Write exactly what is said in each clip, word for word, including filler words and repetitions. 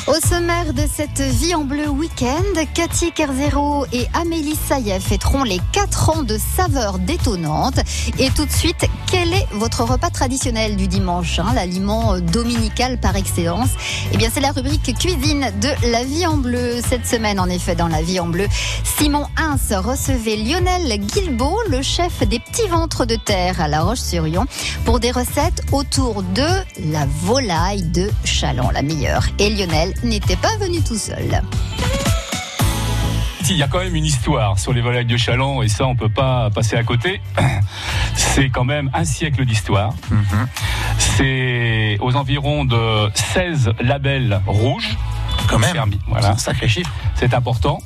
Au sommaire de cette Vie en Bleu week-end, Cathy Kerzero et Amélie Saïef fêteront les quatre ans de saveurs détonnantes. Et tout de suite, quel est votre repas traditionnel du dimanche, hein, l'aliment dominical par excellence? Eh bien, c'est la rubrique cuisine de la Vie en Bleu. Cette semaine, en effet, dans la Vie en Bleu, Simon Hins recevait Lionel Guilbeault, le chef des petits ventres de terre à La Roche-sur-Yon, pour des recettes autour de la volaille de Challans, la meilleure. Et Lionel n'était pas venu tout seul. Il y a quand même une histoire sur les volailles de Challans et ça on peut pas passer à côté. C'est quand même un siècle d'histoire. Mm-hmm. C'est aux environs de seize labels rouges. Quand même, permis. Voilà. C'est un sacré chiffre. C'est important.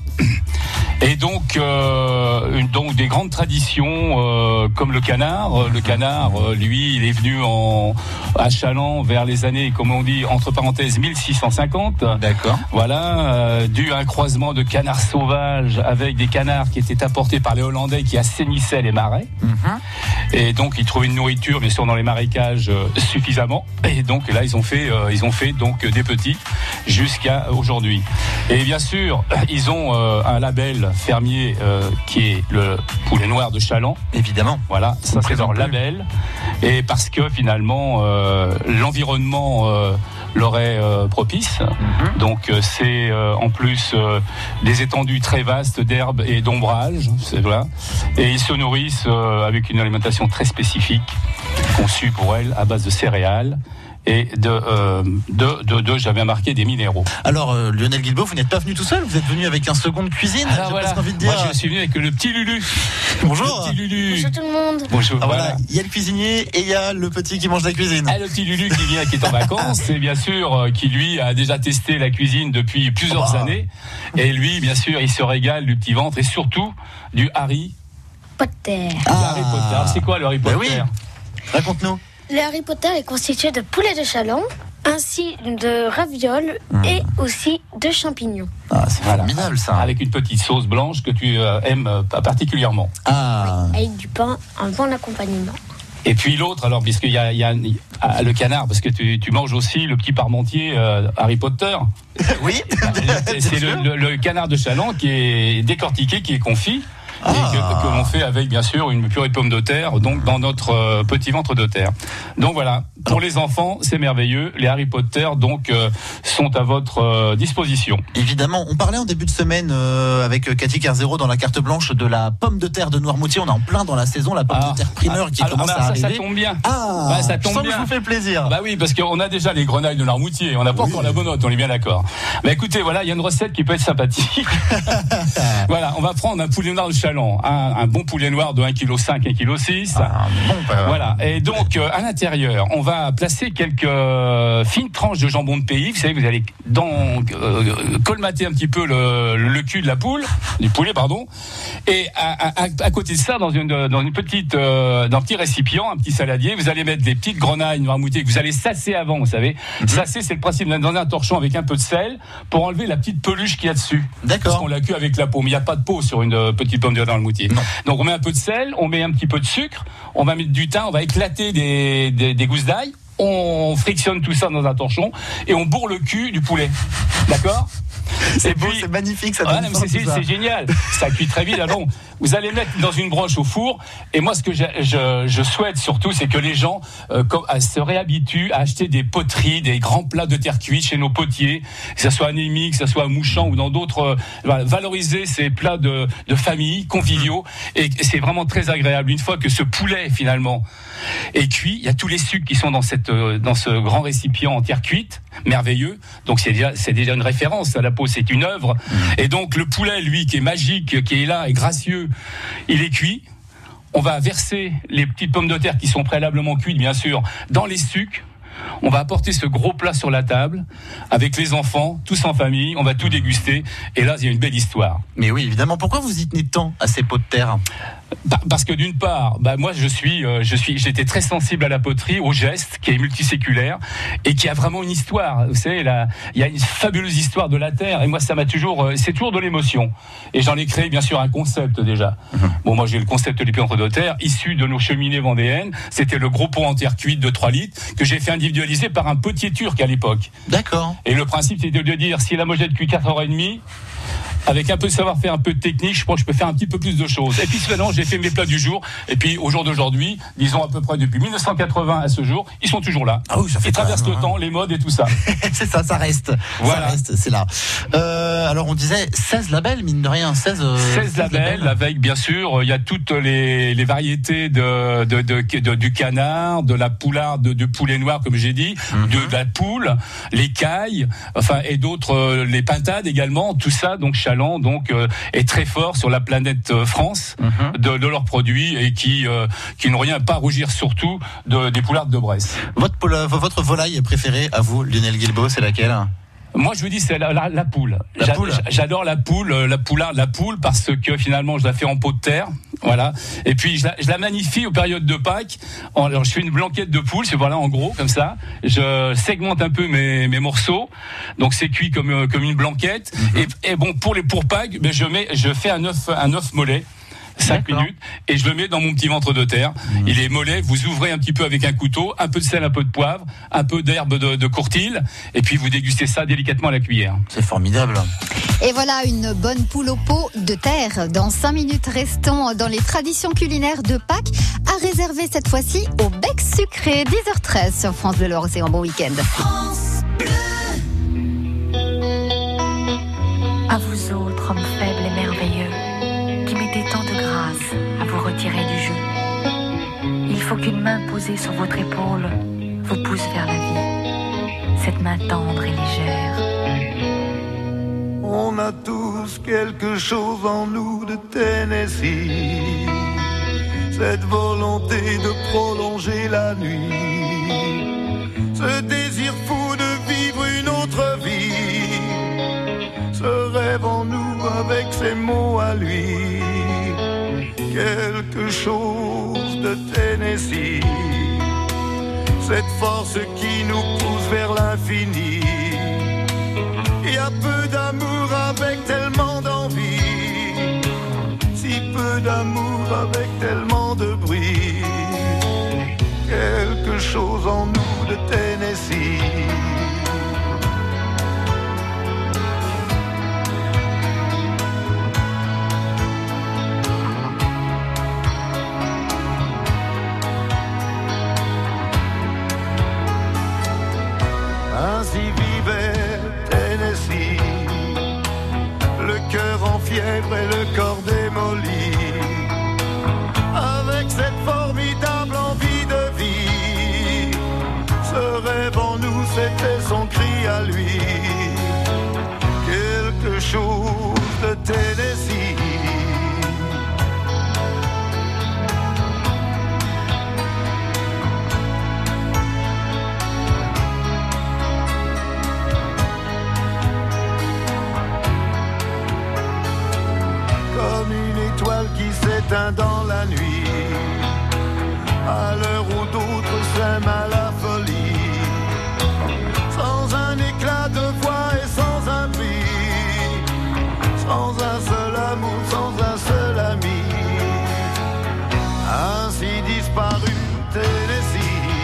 Et donc, euh, une, donc des grandes traditions euh, comme le canard. Le canard, euh, lui, il est venu en, à Challans vers les années, comme on dit, entre parenthèses, mille six cent cinquante. D'accord. Voilà, euh, dû à un croisement de canards sauvages avec des canards qui étaient apportés par les Hollandais qui assainissaient les marais. Mm-hmm. Et donc, ils trouvaient une nourriture, bien sûr, dans les marécages euh, suffisamment. Et donc, là, ils ont fait, euh, ils ont fait donc des petits jusqu'à aujourd'hui. Et bien sûr, ils ont euh, un label fermier euh, qui est le poulet noir de Challans. Évidemment. Voilà, ça c'est leur label. Et parce que finalement, euh, l'environnement euh, leur est euh, propice. Mm-hmm. Donc euh, c'est euh, en plus euh, des étendues très vastes d'herbes et d'ombrage. C'est voilà. Et ils se nourrissent euh, avec une alimentation très spécifique, conçue pour elles à base de céréales. Et de, euh, de, de, de, j'avais marqué des minéraux. Alors, euh, Lionel Guilbeault, vous n'êtes pas venu tout seul, vous êtes venu avec un second de cuisine. Alors, j'ai voilà. presque envie de dire. Moi, je suis venu avec le petit Lulu. Bonjour. Le petit Lulu. Bonjour tout le monde. Bonjour. Ah, voilà. Il y a le cuisinier et il y a le petit qui mange la cuisine. Ah, le petit Lulu qui vient, qui est en vacances, et bien sûr, euh, qui lui a déjà testé la cuisine depuis plusieurs oh bah. années. Et lui, bien sûr, il se régale du petit ventre et surtout du Harry Potter. Ah. Du Harry Potter. Alors, c'est quoi le Harry Potter? Bah oui. Raconte-nous. Le Harry Potter est constitué de poulet de Challans, ainsi de ravioles mmh. et aussi de champignons. Ah, c'est voilà. formidable ça. Avec une petite sauce blanche que tu euh, aimes euh, particulièrement. Ah. Oui, avec du pain, un bon accompagnement. Et puis l'autre, alors, puisqu'il y a, il y a, il y a le canard, parce que tu, tu manges aussi le petit parmentier euh, Harry Potter. Oui. C'est le, le, le canard de Challans qui est décortiqué, qui est confit. Ah. Et que, que l'on fait avec bien sûr une purée de pommes de terre, donc dans notre euh, petit ventre de terre. Donc voilà, pour les enfants, c'est merveilleux. Les Harry Potter donc euh, sont à votre euh, disposition. Évidemment, on parlait en début de semaine euh, avec Cathy Kerzero dans la carte blanche de la pomme de terre de Noirmoutier. On est en plein dans la saison, la pomme ah. de terre primeur ah. qui Alors, commence bah, à ça, arriver. Ça tombe bien. Ah, bah, ça tombe je sens bien. que je vous fais plaisir. Bah oui, parce qu'on a déjà les grenailles de Noirmoutier. On n'a pas oui. encore la bonotte, on est bien d'accord. Mais écoutez, voilà, il y a une recette qui peut être sympathique. Voilà, on va prendre un poulet noir de Challans, un, un bon poulet noir de un virgule cinq kilos, un virgule six kilos. Ah, bon, bah, voilà. Et donc, euh, à l'intérieur, on va placer quelques euh, fines tranches de jambon de pays. Vous savez, vous allez dans, euh, colmater un petit peu le, le cul de la poule, du poulet, pardon. Et à, à, à côté de ça, dans une, dans une petite, euh, dans un petit récipient, un petit saladier, vous allez mettre des petites grenailles noirmoutier que vous allez sasser avant, vous savez. Mm-hmm. Sasser, c'est le principe dans un torchon avec un peu de sel pour enlever la petite peluche qu'il y a dessus. D'accord. Parce qu'on l'a cuit avec la peau. Mais il n'y a pas de peau sur une euh, petite pomme de terre noirmoutier. Non. Donc, on met un peu de sel, on met un petit peu de sucre, on va mettre du thym, on va éclater des, des, des gousses d'ail, on frictionne tout ça dans un torchon et on bourre le cul du poulet. D'accord ? C'est beau, c'est magnifique, ça. Ah, non, c'est, c'est, c'est génial. Ça cuit très vite. Alors, vous allez mettre dans une broche au four. Et moi, ce que je, je, je souhaite surtout, c'est que les gens euh, comme, à, se réhabituent à acheter des poteries, des grands plats de terre cuite chez nos potiers, que ça soit à Némy, que ça soit à Mouchamp ou dans d'autres. Euh, voilà, valoriser ces plats de, de famille, conviviaux. Et c'est vraiment très agréable. Une fois que ce poulet, finalement, est cuit, il y a tous les sucres qui sont dans, cette, euh, dans ce grand récipient en terre cuite, merveilleux. Donc, c'est déjà, c'est déjà une référence à la peau. C'est une œuvre. Mmh. Et donc, le poulet, lui, qui est magique, qui est là, et gracieux, il est cuit. On va verser les petites pommes de terre qui sont préalablement cuites, bien sûr, dans les sucs. On va apporter ce gros plat sur la table avec les enfants, tous en famille. On va tout déguster. Et là, il y a une belle histoire. Mais oui, évidemment. Pourquoi vous y tenez tant à ces pots de terre ? Bah, parce que d'une part, bah, moi je suis, euh, je suis, j'étais très sensible à la poterie, au geste qui est multiséculaire et qui a vraiment une histoire. Vous savez, là, il y a une fabuleuse histoire de la terre et moi ça m'a toujours, euh, c'est toujours de l'émotion. Et j'en ai créé bien sûr un concept déjà. Mmh. Bon, moi j'ai le concept du piantre de terre issu de nos cheminées vendéennes. C'était le gros pot en terre cuite de trois litres que j'ai fait individuellement individualisé par un potier turc à l'époque. D'accord. Et le principe, c'était de dire, si la mojette cuit quatre heures trente, avec un peu de savoir-faire, un peu de technique, je crois que je peux faire un petit peu plus de choses. Et puis maintenant, j'ai fait mes plats du jour. Et puis au jour d'aujourd'hui, disons à peu près depuis mille neuf cent quatre-vingts à ce jour, ils sont toujours là. Ah oui, ça fait ils traversent même, le hein. temps, les modes et tout ça. C'est ça, ça reste. Voilà. Ça reste, c'est là. Euh, alors on disait seize labels, mine de rien, seize, euh, seize labels, avec bien sûr, il y a toutes les, les variétés de, de, de, de, du canard, de la poularde, de, de poulet noir, comme j'ai dit, mm-hmm. de, de la poule, les cailles, enfin, et d'autres, euh, les pintades également, tout ça, donc Chaland, donc, euh, est très fort sur la planète euh, France, mm-hmm. de, de leurs produits et qui, euh, qui n'ont rien à pas rougir surtout de, des poulardes de Bresse. Votre, votre volaille préférée à vous, Lionel Guilbault, c'est laquelle ? Moi, je vous dis, c'est la, la, la poule. La J'a, poule. J'adore la poule, la poularde, la poule, parce que finalement, je la fais en pot de terre, voilà. Et puis, je la, je la magnifie aux périodes de Pâques. Alors, je fais une blanquette de poule, c'est voilà, en gros, comme ça. Je segmente un peu mes, mes morceaux, donc c'est cuit comme comme une blanquette. Mm-hmm. Et, et bon, pour les pour Pâques, ben je mets, je fais un œuf, un œuf mollet. cinq minutes, et je le mets dans mon petit ventre de terre. Mmh. Il est mollet, vous ouvrez un petit peu avec un couteau, un peu de sel, un peu de poivre, un peu d'herbe de, de courtille, et puis vous dégustez ça délicatement à la cuillère. C'est formidable. Et voilà une bonne poule au pot de terre. Dans cinq minutes, restons dans les traditions culinaires de Pâques, à réserver cette fois-ci au bec sucré, dix heures treize sur France Bleu Loire-Océan. Bon week-end. France Bleu. À vous autres, hommes faibles et merveilleux, qui mettez tant de grâce à vous retirer du jeu. Il faut qu'une main posée sur votre épaule vous pousse vers la vie, cette main tendre et légère. On a tous quelque chose en nous de Tennessee, cette volonté de prolonger la nuit, ce désir fou de vivre une autre vie, ce rêve en nous avec ses mots à lui, quelque chose de Tennessee, cette force qui nous pousse vers l'infini. Il y a peu d'amour avec tellement d'envie, si peu d'amour avec tellement de bruit, quelque chose en nous de Tennessee. Ainsi vivait Tennessee, le cœur en fièvre et le corps démoli, avec cette formidable envie de vie. Ce rêve en nous, c'était son cri à lui, quelque chose de Tennessee. Qui s'éteint dans la nuit, à l'heure où d'autres s'aiment à la folie, sans un éclat de voix et sans un prix, sans un seul amour, sans un seul ami, ainsi disparu Tennessee.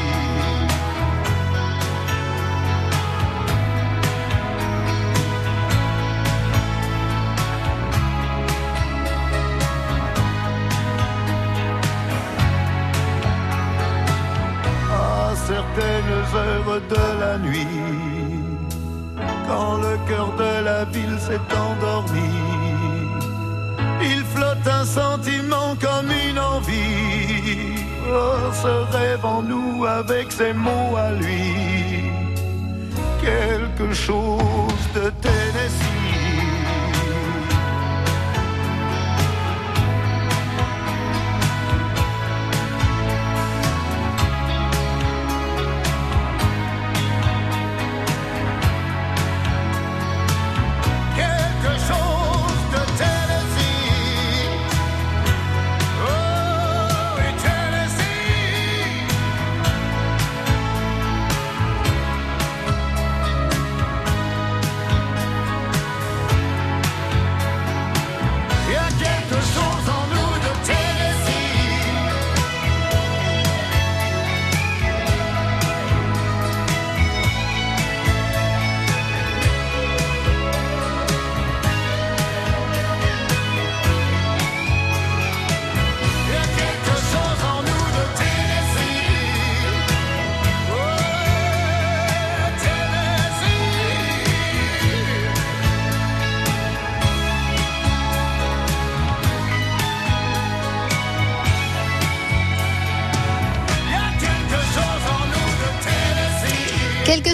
Certaines heures de la nuit, quand le cœur de la ville s'est endormi, il flotte un sentiment comme une envie. Oh, ce rêve en nous avec ses mots à lui, quelque chose de Tennessee.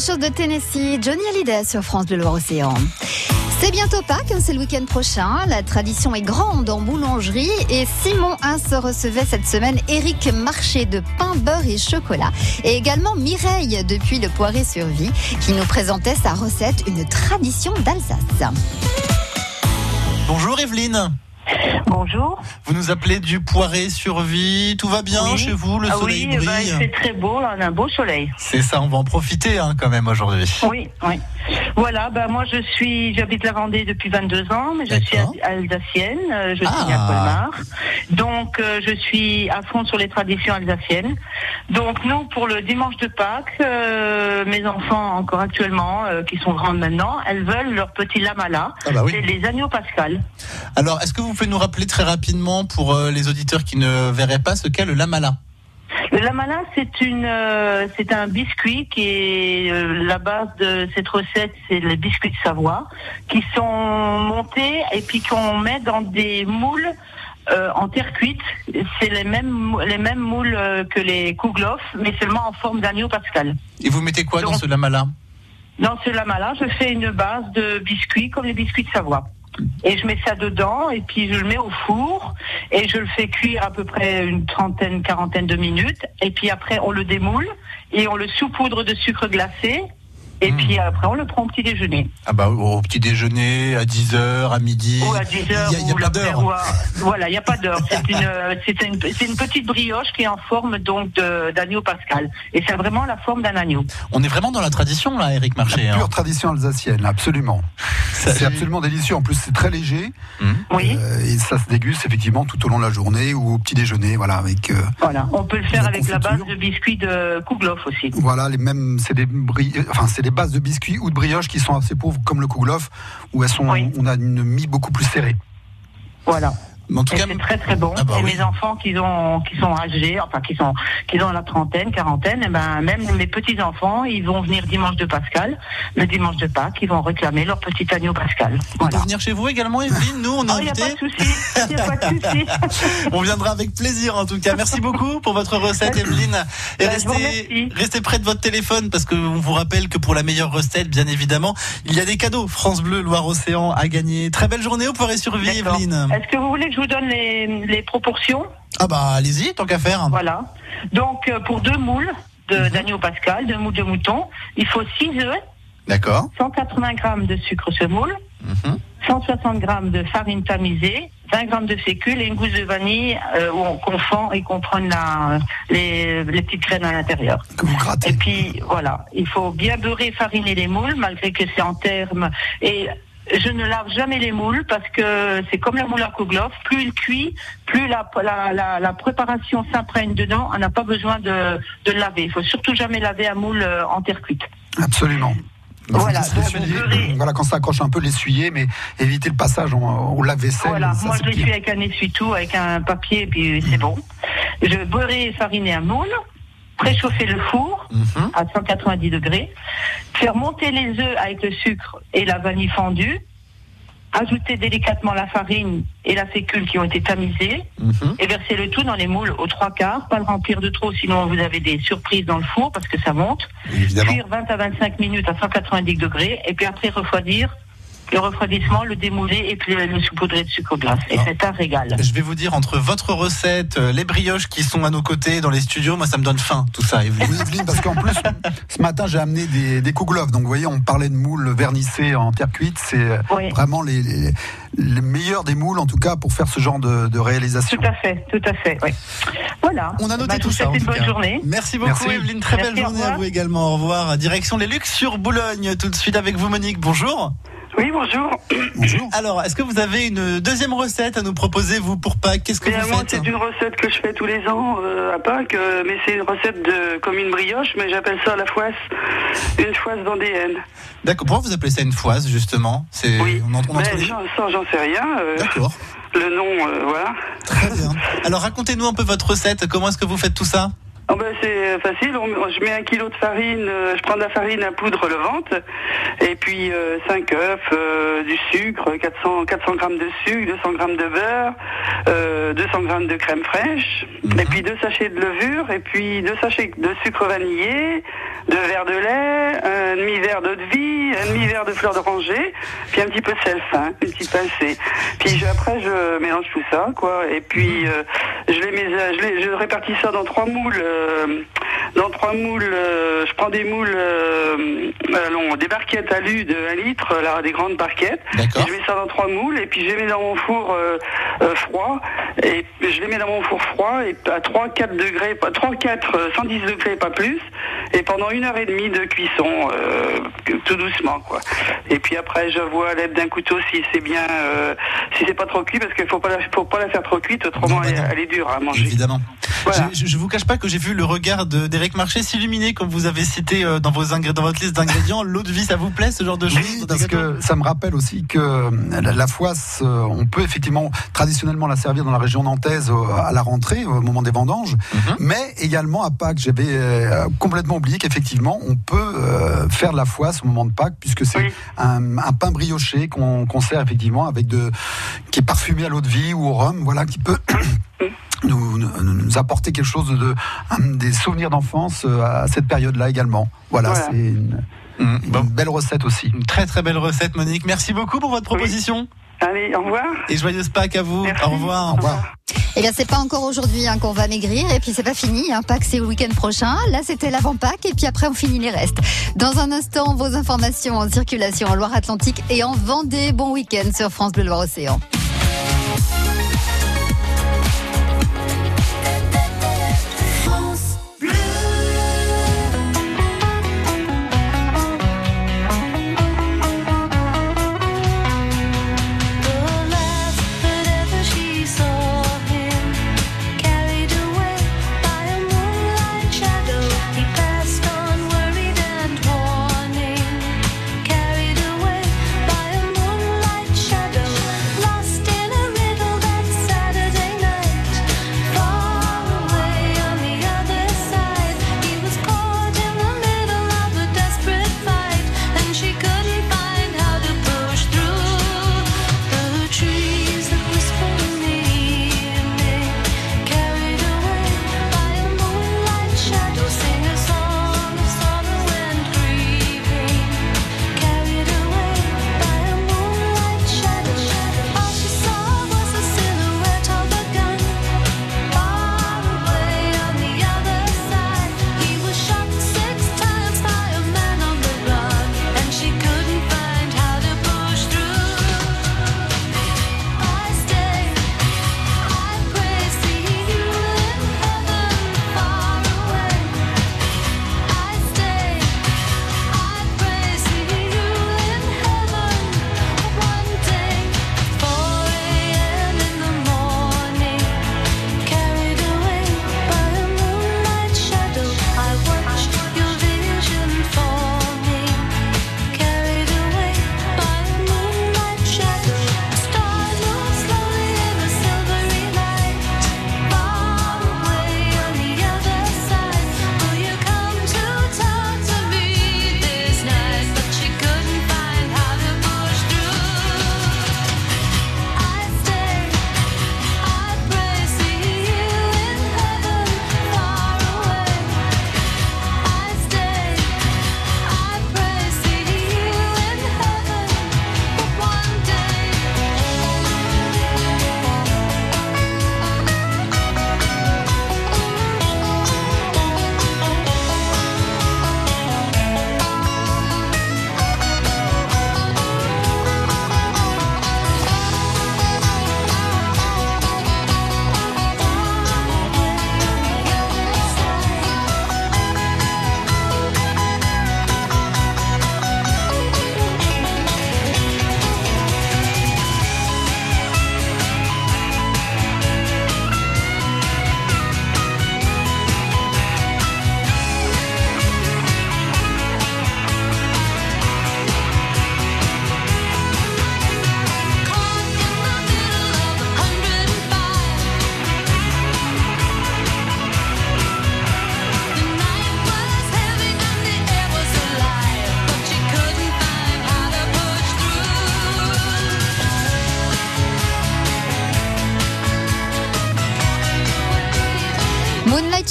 chose de Tennessee, Johnny Hallyday sur France Bleu Loire-Océan. C'est bientôt Pâques, c'est le week-end prochain. La tradition est grande en boulangerie et Simon un se recevait cette semaine Éric Marché de pain, beurre et chocolat et également Mireille depuis le Poiré-sur-Vie qui nous présentait sa recette, une tradition d'Alsace. Bonjour Evelyne. Bonjour. Vous nous appelez du Poiré-sur-Vie. Tout va bien oui. chez vous? Le ah soleil oui, brille. bah, il fait très beau, là, on a un beau soleil. C'est ça, on va en profiter hein, quand même aujourd'hui. Oui, oui. Voilà, bah, moi je suis, j'habite la Vendée depuis vingt-deux ans, mais je D'accord. suis alsacienne, euh, je Ah. suis à Colmar. Donc euh, je suis à fond sur les traditions alsaciennes. Donc nous, pour le dimanche de Pâques, euh, mes enfants encore actuellement, euh, qui sont grandes maintenant, elles veulent leur petit lamala, Ah bah oui. c'est les agneaux pascal. Alors, est-ce que vous pouvez nous rappeler très rapidement pour euh, les auditeurs qui ne verraient pas ce qu'est le lamala? Le lamala, c'est une, euh, c'est un biscuit qui est euh, la base de cette recette, c'est les biscuits de Savoie, qui sont montés et puis qu'on met dans des moules euh, en terre cuite. C'est les mêmes, les mêmes moules euh, que les kouglof, mais seulement en forme d'agneau pascal. Et vous mettez quoi Donc, dans ce lamala? Dans ce lamala, je fais une base de biscuits comme les biscuits de Savoie. Et je mets ça dedans et puis je le mets au four et je le fais cuire à peu près une trentaine, quarantaine de minutes et puis après on le démoule et on le saupoudre de sucre glacé et mmh. puis après on le prend au petit déjeuner. Ah bah au petit déjeuner, à dix heures, à midi. Ou à dix heures. Il n'y a, a pas d'heure. À... Voilà, il n'y a pas d'heure. C'est une, c'est une, c'est une petite brioche qui est en forme donc de, d'agneau pascal. Et c'est vraiment la forme d'un agneau. On est vraiment dans la tradition là, Éric Marché. La pure hein. tradition alsacienne, absolument. Ça, c'est absolument délicieux. En plus, c'est très léger. Mmh. Oui. Euh, et ça se déguste effectivement tout au long de la journée ou au petit déjeuner, voilà, avec. Euh, voilà. On peut le faire la avec confiture. la base de biscuits de kouglof aussi. Voilà, les mêmes, c'est des bri... enfin, c'est des bases de biscuits ou de brioche qui sont assez pauvres comme le kouglof, où elles sont, oui. on a une mie beaucoup plus serrée. Voilà. En tout et cas, c'est très très bon. Ah bah et oui. mes enfants qui ont qui sont âgés, enfin qui sont qui ont la trentaine, quarantaine, et ben même mes petits enfants, ils vont venir dimanche de Pascal, le dimanche de Pâques, ils vont réclamer leur petit agneau pascal. On Voilà. peut venir chez vous également, Evelyne. Nous, on est Oh, il n'y a invités. pas de souci. Il n'y a pas de souci. On viendra avec plaisir en tout cas. Merci beaucoup pour votre recette, Evelyne. Et Ben, je vous restez, remercie. restez près de votre téléphone parce qu'on vous rappelle que pour la meilleure recette, bien évidemment, il y a des cadeaux. France Bleu, Loire-Océan à gagner. Très belle journée au Poiré-sur-Vie, D'accord. Evelyne. Est-ce que vous voulez que je vous donne les, les proportions? Ah bah allez-y, tant qu'à faire. Voilà. Donc euh, pour deux moules de, Mhm. d'agneau pascal, deux moules de mouton, il faut six œufs, D'accord. cent quatre-vingts grammes de sucre semoule, Mhm. cent soixante grammes de farine tamisée, vingt grammes de fécule et une gousse de vanille euh, où on confond et qu'on prenne la, les, les petites graines à l'intérieur. Que vous grattez. Et puis voilà, il faut bien beurrer et fariner les moules malgré que c'est en terme. Et je ne lave jamais les moules parce que c'est comme la moule à kouglof, plus il cuit, plus la, la, la, la préparation s'imprègne dedans, on n'a pas besoin de, de laver. Il faut surtout jamais laver un moule en terre cuite. Absolument. Voilà, Faut donc l'essuyer. vous beurrez. Voilà, quand ça accroche un peu, l'essuyer, mais éviter le passage au, au lave-vaisselle. Voilà, ça, moi c'est je pire. l'essuie avec un essuie-tout, avec un papier, et puis c'est bon. Je beurrai et fariner un moule, préchauffer le four Mhm. à cent quatre-vingt-dix degrés, faire monter les œufs avec le sucre et la vanille fondue, ajouter délicatement la farine et la fécule qui ont été tamisées, Mhm. et verser le tout dans les moules aux trois quarts, pas le remplir de trop, sinon vous avez des surprises dans le four parce que ça monte. Évidemment. Cuire vingt à vingt-cinq minutes à cent quatre-vingt-dix degrés, et puis après refroidir. Le refroidissement, le démouler et puis le saupoudrer de sucre glace. Et Ah. c'est un régal. Je vais vous dire, entre votre recette, euh, les brioches qui sont à nos côtés dans les studios, moi ça me donne faim, tout ça, Evelyne. Oui, Evelyne, parce qu'en plus, ce matin, j'ai amené des, des kouglof. Donc, vous voyez, on parlait de moules vernissés en terre cuite. C'est Oui. vraiment les, les, les meilleurs des moules, en tout cas, pour faire ce genre de, de réalisation. Tout à fait, tout à fait, oui. Voilà. On a noté Bah, je tout vous ça. souhaite en une tout bonne cas. journée. Merci beaucoup, Merci. Evelyne. Très Merci, belle au journée à revoir. vous également. Au revoir. Direction les Luxe sur Boulogne. Tout de suite avec vous, Monique. Bonjour. Oui, bonjour. Bonjour. Alors, est-ce que vous avez une deuxième recette à nous proposer, vous, pour Pâques? Qu'est-ce que Mais vous moi, faites? c'est une recette que je fais tous les ans euh, à Pâques, euh, mais c'est une recette de comme une brioche, mais j'appelle ça la foisse, une foisse vendéenne. D'accord. Pourquoi vous appelez ça une foisse, justement? C'est... Oui, On entend mais entre les... j'en, ça, j'en sais rien. euh, D'accord. le nom, euh, voilà. Très bien. Alors, racontez-nous un peu votre recette. Comment est-ce que vous faites tout ça? Oh ben, c'est c'est facile. On, je mets un kilo de farine, euh, je prends de la farine à poudre levante, et puis euh, cinq œufs, euh, du sucre, quatre cents, quatre cents grammes de sucre, deux cents grammes de beurre, euh, deux cents grammes de crème fraîche, mmh. et puis deux sachets de levure, et puis deux sachets de sucre vanillé, deux verres de lait, un demi-verre d'eau de vie, un demi-verre de fleur d'oranger, puis un petit peu de sel fin, une petite pincée. Puis je, après, je mélange tout ça, quoi, et puis euh, je les mets, je, les, je répartis ça dans trois moules. Euh, dans trois moules, euh, je prends des moules, euh, allons, des barquettes alu de un litre, là, des grandes barquettes. D'accord. Je mets ça dans trois moules, et puis je les mets dans mon four euh, euh, froid, et je les mets dans mon four froid, et à trois quatre degrés, trois quatre, cent dix degrés, pas plus, et pendant une heure et demie de cuisson, euh, tout doucement, quoi. Et puis après, je vois à l'aide d'un couteau si c'est bien, euh, si c'est pas trop cuit, parce qu'il faut pas la, faut pas la faire trop cuite, autrement non, bah elle, elle est dure à manger. Évidemment. Voilà. Je, je vous cache pas que j'ai vu le regard de, d'Éric Marchais s'illuminer quand vous avez cité euh, dans, vos ingré- dans votre liste d'ingrédients l'eau de vie. Ça vous plaît, ce genre de choses? Oui, parce que ça me rappelle aussi que la, la foisse, euh, on peut effectivement traditionnellement la servir dans la région nantaise euh, à la rentrée, au moment des vendanges, mm-hmm. mais également à Pâques. J'avais euh, complètement oublié qu'effectivement on peut euh, faire de la foisse au moment de Pâques, puisque c'est oui. un, un pain brioché qu'on, qu'on sert effectivement avec de, qui est parfumé à l'eau de vie ou au rhum, voilà, qui peut Nous, nous, nous apporter quelque chose de, de un, des souvenirs d'enfance à cette période-là également. Voilà, voilà. C'est une, mmh. une bon. belle recette aussi. Une très très belle recette, Monique. Merci beaucoup pour votre proposition. Oui. Allez, au revoir. Et joyeuse Pâques à vous. Merci. Au revoir. Au revoir. Eh bien, c'est pas encore aujourd'hui hein, qu'on va maigrir, et puis c'est pas fini. Hein, Pâques, c'est le week-end prochain. Là, c'était l'avant Pâques, et puis après, on finit les restes. Dans un instant, vos informations en circulation en Loire-Atlantique et en Vendée. Bon week-end sur France Bleu Loire-Océan. Lost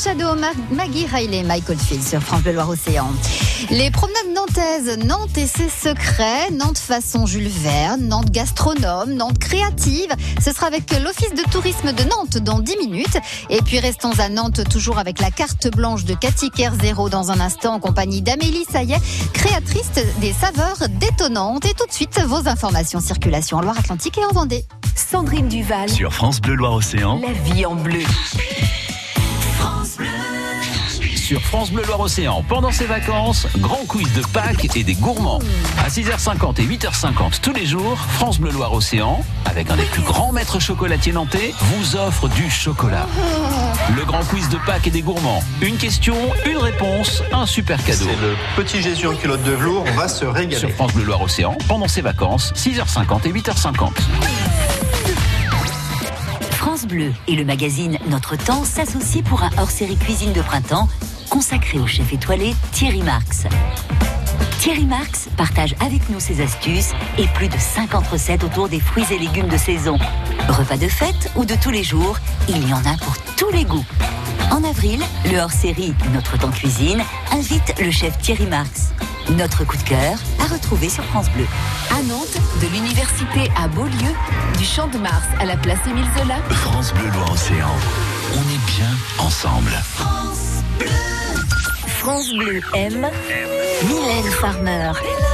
Shadow, Maggie Riley, Michael Field sur France Bleu Loire-Océan. Les promenades nantaises, Nantes et ses secrets, Nantes façon Jules Verne, Nantes gastronome, Nantes créative. Ce sera avec l'Office de tourisme de Nantes dans dix minutes. Et puis restons à Nantes, toujours avec la carte blanche de Cathy Kerzero dans un instant, en compagnie d'Amélie Saillet, créatrice des saveurs détonnantes. Et tout de suite, vos informations circulation en Loire-Atlantique et en Vendée. Sandrine Duval. Sur France Bleu Loire-Océan. La vie en bleu. France Bleu. Sur France Bleu Loire-Océan, pendant ses vacances, grand quiz de Pâques et des gourmands. À six heures cinquante et huit heures cinquante tous les jours, France Bleu Loire-Océan, avec un des plus grands maîtres chocolatiers nantais, vous offre du chocolat. Le grand quiz de Pâques et des gourmands. Une question, une réponse, un super cadeau. C'est le petit Jésus en culotte de velours, on va se régaler. Sur France Bleu Loire-Océan, pendant ses vacances, six heures cinquante et huit heures cinquante. France Bleu et le magazine Notre Temps s'associent pour un hors-série cuisine de printemps consacré au chef étoilé Thierry Marx. Thierry Marx partage avec nous ses astuces et plus de cinquante recettes autour des fruits et légumes de saison. Repas de fête ou de tous les jours, il y en a pour tous les goûts. En avril, le hors-série Notre Temps Cuisine invite le chef Thierry Marx. Notre coup de cœur à retrouver sur France Bleu. À Nantes, de l'université à Beaulieu, du Champ de Mars à la place Émile Zola. France Bleu Loire-Océan, on est bien ensemble. France Bleu. France Bleu aime Mylène Farmer.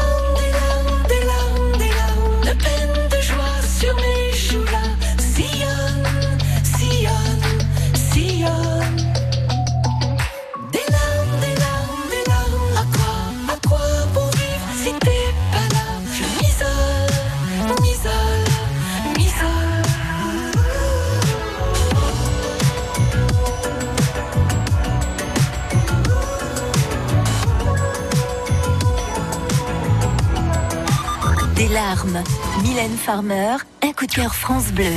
La peine de joie sur mes joues là sillonne, sillonne, sillonne. Des larmes, des larmes, des larmes. À quoi, à quoi bon vivre si t'es pas là? Je m'isole, m'isole, m'isole. Des larmes. Mylène Farmer, un coup de cœur France Bleu.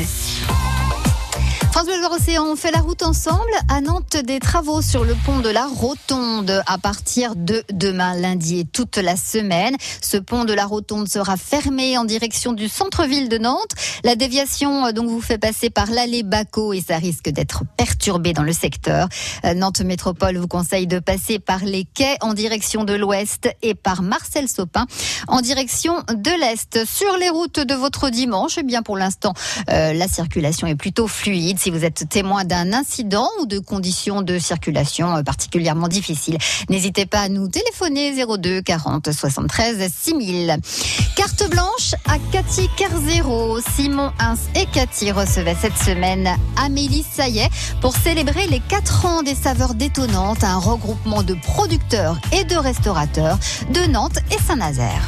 France Bleu Loire-Océan, on fait la route ensemble. À Nantes, des travaux sur le pont de la Rotonde à partir de demain lundi et toute la semaine. Ce pont de la Rotonde sera fermé en direction du centre-ville de Nantes. La déviation donc vous fait passer par l'allée Baco et ça risque d'être perturbé dans le secteur. Nantes Métropole vous conseille de passer par les quais en direction de l'ouest et par Marcel Sopin en direction de l'est. Sur les routes de votre dimanche, eh bien pour l'instant, euh, la circulation est plutôt fluide. Si vous êtes témoin d'un incident ou de conditions de circulation particulièrement difficiles, n'hésitez pas à nous téléphoner zéro deux quarante soixante-treize six mille. Carte blanche à Cathy Kerzero. Simon Hins et Cathy recevaient cette semaine Amélie Saillet pour célébrer les quatre ans des saveurs détonnantes, un regroupement de producteurs et de restaurateurs de Nantes et Saint-Nazaire.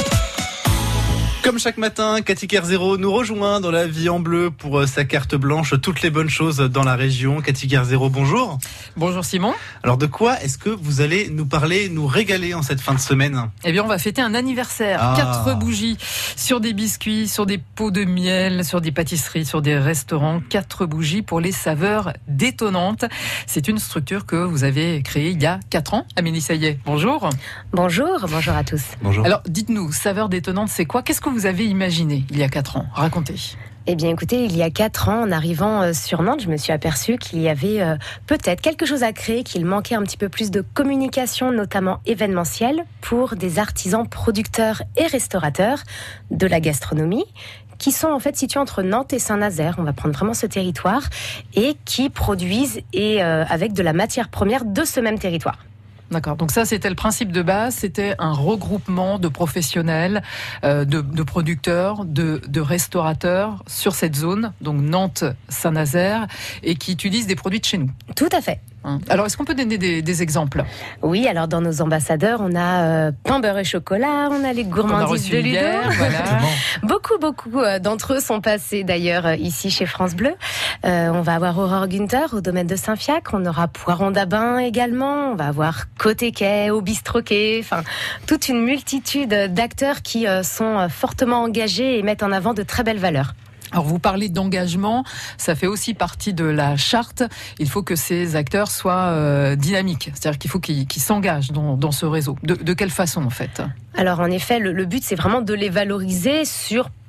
Comme chaque matin, Cathy Kerzero nous rejoint dans la vie en bleu pour sa carte blanche, toutes les bonnes choses dans la région. Cathy Kerzero, bonjour. Bonjour Simon. Alors de quoi est-ce que vous allez nous parler, nous régaler en cette fin de semaine? Eh bien on va fêter un anniversaire, ah. quatre bougies sur des biscuits, sur des pots de miel, sur des pâtisseries, sur des restaurants, quatre bougies pour les saveurs détonnantes. C'est une structure que vous avez créée il y a quatre ans. Amélie Saillet, bonjour. Bonjour, bonjour à tous. Bonjour. Alors dites-nous, saveurs détonnantes, c'est quoi? Qu'est-ce que vous avez imaginé il y a quatre ans? Racontez. Eh bien écoutez, il y a quatre ans, en arrivant sur Nantes, je me suis aperçue qu'il y avait euh, peut-être quelque chose à créer, qu'il manquait un petit peu plus de communication, notamment événementielle, pour des artisans producteurs et restaurateurs de la gastronomie, qui sont en fait situés entre Nantes et Saint-Nazaire. On va prendre vraiment ce territoire, et qui produisent et euh, avec de la matière première de ce même territoire. D'accord, donc ça c'était le principe de base, c'était un regroupement de professionnels, euh, de, de producteurs, de, de restaurateurs sur cette zone, donc Nantes-Saint-Nazaire, et qui utilisent des produits de chez nous. Tout à fait. Alors, est-ce qu'on peut donner des, des exemples? Oui, alors dans nos ambassadeurs, on a euh, pain, beurre et chocolat, on a les gourmandises de Ludo. Hier, voilà. beaucoup, beaucoup euh, d'entre eux sont passés d'ailleurs euh, ici chez France Bleu. Euh, on va avoir Aurore Günther au domaine de Saint-Fiacre, on aura Poiron d'Abin également, on va avoir Côté Quai, au Bistroquet, enfin toute une multitude d'acteurs qui euh, sont fortement engagés et mettent en avant de très belles valeurs. Alors vous parlez d'engagement, ça fait aussi partie de la charte. Il faut que ces acteurs soient euh, dynamiques, c'est-à-dire qu'il faut qu'ils, qu'ils s'engagent dans, dans ce réseau. De, de quelle façon en fait? Alors en effet, le, le but c'est vraiment de les valoriser sur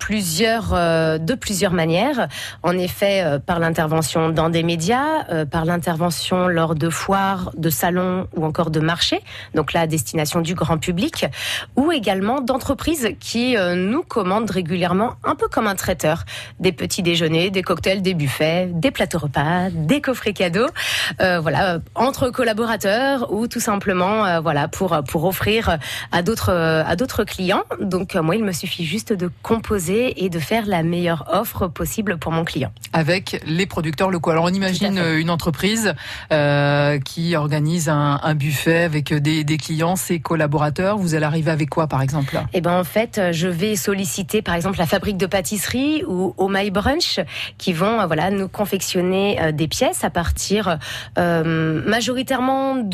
plusieurs, euh, de plusieurs manières. En effet, euh, par l'intervention dans des médias, euh, par l'intervention lors de foires, de salons ou encore de marchés, donc là à destination du grand public, ou également d'entreprises qui euh, nous commandent régulièrement, un peu comme un traiteur, des petits déjeuners, des cocktails, des buffets, des plateaux repas, des coffrets cadeaux, euh, voilà, entre collaborateurs ou tout simplement, euh, voilà, pour pour offrir à d'autres à d'autres clients. Donc euh, moi, il me suffit juste de composer et de faire la meilleure offre possible pour mon client. Avec les producteurs locaux. Alors on imagine une entreprise euh, qui organise un, un buffet avec des, des clients, ses collaborateurs. Vous allez arriver avec quoi, par exemple? Eh ben en fait, je vais solliciter par exemple la fabrique de pâtisserie ou Oh My Brunch qui vont euh, voilà nous confectionner euh, des pièces à partir euh, majoritairement de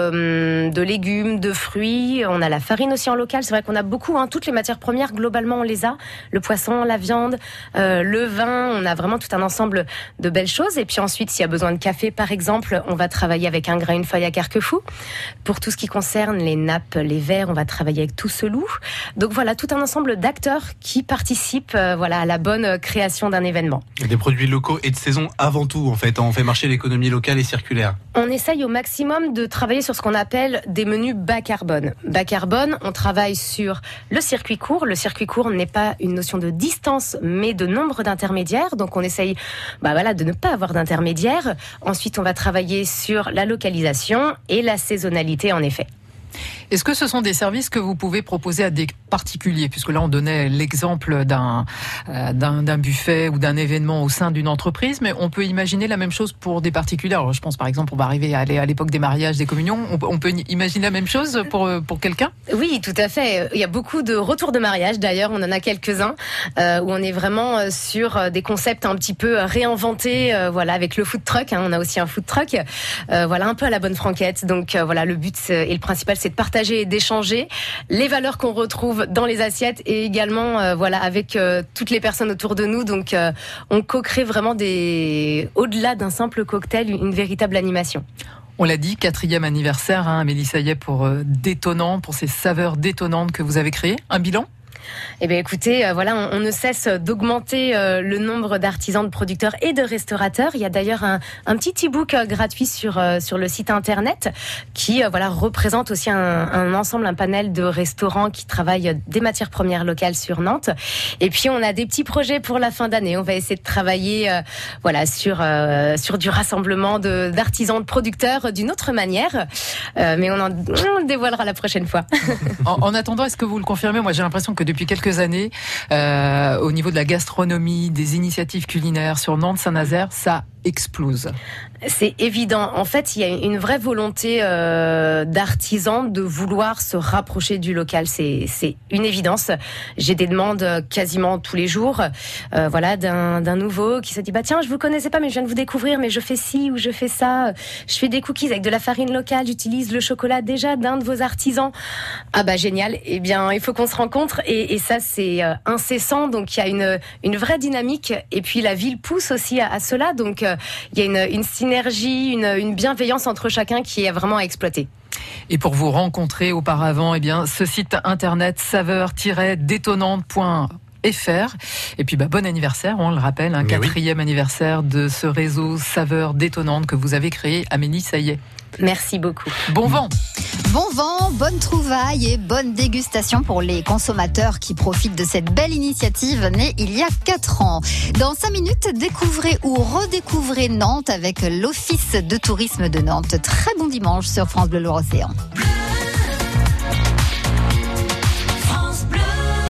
euh, de légumes, de fruits. On a la farine aussi en local. C'est vrai qu'on a beaucoup, hein, toutes les matières premières globalement on les a. Le poisson, la viande, euh, le vin. On a vraiment tout un ensemble de belles choses. Et puis ensuite, s'il y a besoin de café par exemple, on va travailler avec un grain une feuille à Carquefou. Pour tout ce qui concerne les nappes, les verres, on va travailler avec Tousselou. Donc voilà, tout un ensemble d'acteurs qui participent euh, voilà, à la bonne création d'un événement. Des produits locaux et de saison avant tout, en fait. On fait marcher l'économie locale et circulaire. On essaye au maximum de travailler sur ce qu'on appelle des menus bas carbone. Bas carbone, on travaille sur le circuit court. Le circuit court n'est pas une notion de distance, mais de nombre d'intermédiaires. Donc on essaye bah voilà, de ne pas avoir d'intermédiaires. Ensuite, on va travailler sur la localisation et la saisonnalité, en effet. Est-ce que ce sont des services que vous pouvez proposer à des particuliers? Puisque là, on donnait l'exemple d'un, euh, d'un, d'un buffet ou d'un événement au sein d'une entreprise, mais on peut imaginer la même chose pour des particuliers. Alors, je pense, par exemple, on va arriver à aller à l'époque des mariages, des communions. On, on peut imaginer la même chose pour, pour quelqu'un? Oui, tout à fait. Il y a beaucoup de retours de mariage, d'ailleurs. On en a quelques-uns euh, où on est vraiment sur des concepts un petit peu réinventés, euh, voilà, avec le food truck. Hein, on a aussi un food truck, euh, voilà, un peu à la bonne franquette. Donc, euh, voilà, le but et le principal, c'est de partager et d'échanger les valeurs qu'on retrouve dans les assiettes et également euh, voilà avec euh, toutes les personnes autour de nous. Donc euh, on co-crée vraiment des au-delà d'un simple cocktail, une véritable animation. On l'a dit, quatrième anniversaire, hein, Amélie Saillet, pour euh, détonnant, pour ces saveurs détonnantes que vous avez créées. Un bilan? Eh bien, écoutez, euh, voilà, on, on ne cesse d'augmenter euh, le nombre d'artisans, de producteurs et de restaurateurs. Il y a d'ailleurs un, un petit e-book euh, gratuit sur euh, sur le site internet qui euh, voilà représente aussi un, un ensemble, un panel de restaurants qui travaillent des matières premières locales sur Nantes. Et puis, on a des petits projets pour la fin d'année. On va essayer de travailler, euh, voilà, sur euh, sur du rassemblement de d'artisans, de producteurs d'une autre manière. Euh, mais on en on le dévoilera la prochaine fois. en, en attendant, est-ce que vous le confirmez? Moi, j'ai l'impression que depuis Depuis quelques années, euh, au niveau de la gastronomie, des initiatives culinaires sur Nantes-Saint-Nazaire, ça explose. C'est évident. En fait, il y a une vraie volonté euh, d'artisans de vouloir se rapprocher du local. C'est, c'est une évidence. J'ai des demandes quasiment tous les jours, euh, voilà, d'un, d'un nouveau qui se dit bah tiens, je vous connaissais pas, mais je viens de vous découvrir, mais je fais ci ou je fais ça. Je fais des cookies avec de la farine locale. J'utilise le chocolat déjà d'un de vos artisans. Ah bah génial. Eh bien, il faut qu'on se rencontre et, et ça c'est euh, incessant. Donc il y a une une vraie dynamique. Et puis la ville pousse aussi à, à cela. Donc euh, il y a une, une synergie, une, une bienveillance entre chacun qui est vraiment à exploiter. Et pour vous rencontrer auparavant, eh bien, ce site internet saveur tiret détonnante point F R. Et puis bah, bon anniversaire, on le rappelle, un quatrième oui. anniversaire de ce réseau Saveurs Détonnantes que vous avez créé, Amélie Saillet. Merci beaucoup. Bon vent. Bon vent, bonne trouvaille et bonne dégustation pour les consommateurs qui profitent de cette belle initiative née il y a quatre ans. Dans cinq minutes, découvrez ou redécouvrez Nantes avec l'Office de tourisme de Nantes. Très bon dimanche sur France Bleu Loire Océan.